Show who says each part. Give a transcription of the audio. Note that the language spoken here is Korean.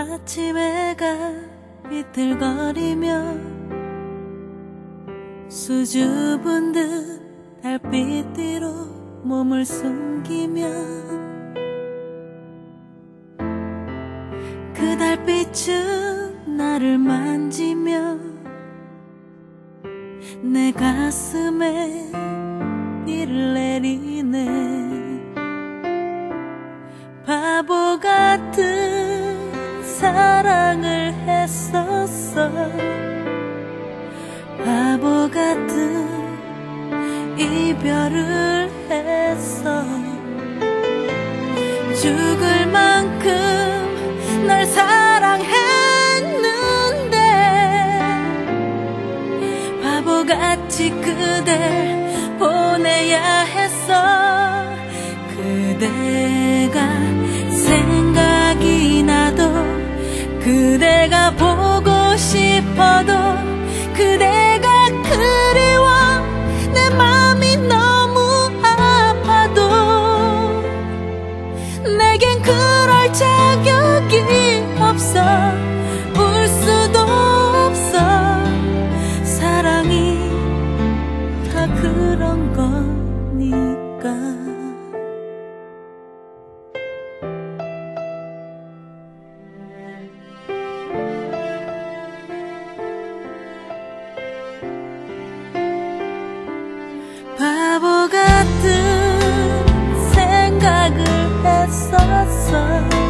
Speaker 1: 아침 해가 비틀거리며 수줍은 듯 달빛 뒤로 몸을 숨기며 그 달빛은 나를 만지며 내 가슴에 비를 내리네. 바보 같은 사랑을 했었어. 바보 같은 이별을 했어. 죽을 만큼 널 사랑했는데 바보같이 그댈 보내야 했어. 그대가 생각이 나도 그대가 보고 싶어도 그대가 그리워 내 맘이 너무 아파도 내겐 그럴 자격이 없어. 울 수도 없어. 사랑이 다 그런 거니까. 바보 같은 생각을 했었어.